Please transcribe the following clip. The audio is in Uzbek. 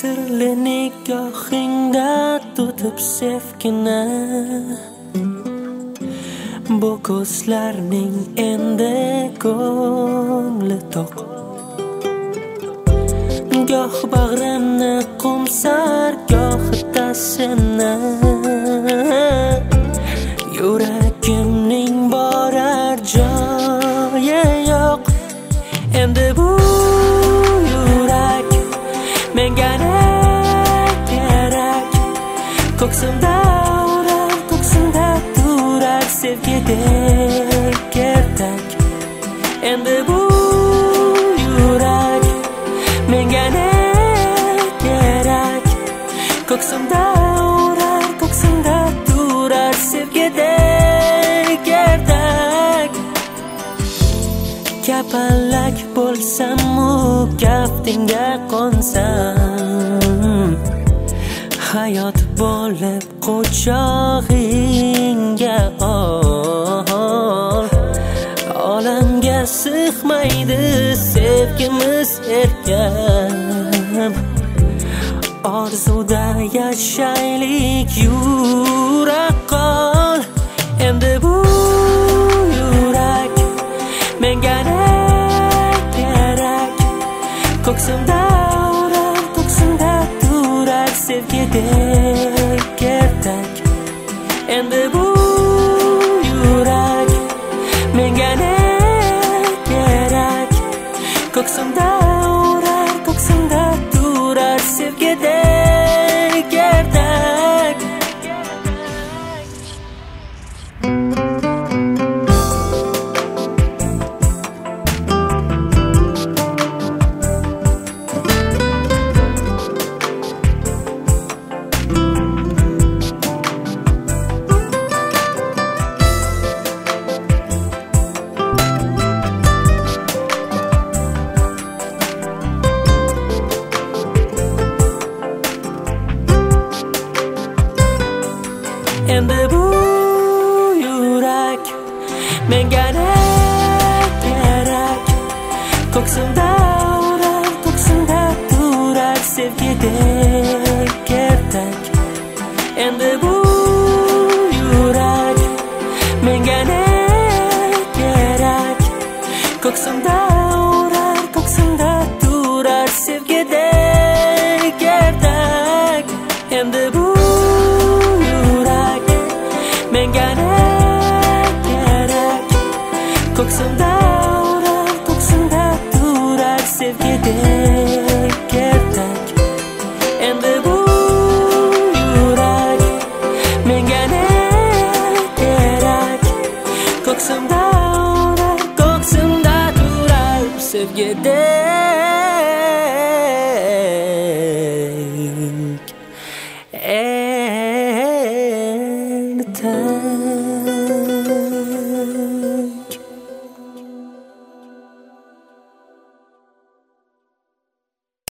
sirli nigohingda tutib sevgina bu ko'zlarning endi ko'ngli to'q. Goh bag'rimni qo'msar, gohida seni. Yuragimning borar joyi yo'q. Endi bu yurak menga kerak. Ko'ksimda urar, ko'ksimda turar sevgidek ertak. Endi bu yurak menga kerak. Ko'ksimda urar, ko'ksimda turar sevgidek ertak. Kapalak bo'lsam-u kaftingga qonsam, hayot bo'lib quchog'ingga ol. Olamga sig'maydi sevgimiz erkam. Orzuda yashaylik, yura qol. Endi bu yurak menga kerak. Ko'ksimda urar, ko'ksimda turar sevgidek ertak. Endi bu yurak menga kerak. Ko'ksimda urar, ko'ksimda turar sevgidek ertak. Endi bu yurak menga kerak. Ko'ksimda urar, ko'ksimda turar sevgidek ertak. Endi bu yurak menga kerak. Ko'ksimda urar, ko'ksimda turar sevgidek ertak. Endi bu menga kerak. Ko'ksimda urar, ko'ksimda turar sevgidek ertak. Endi bu yurak menga kerak. Ko'ksimda urar, ko'ksimda turar sevgidek ertak.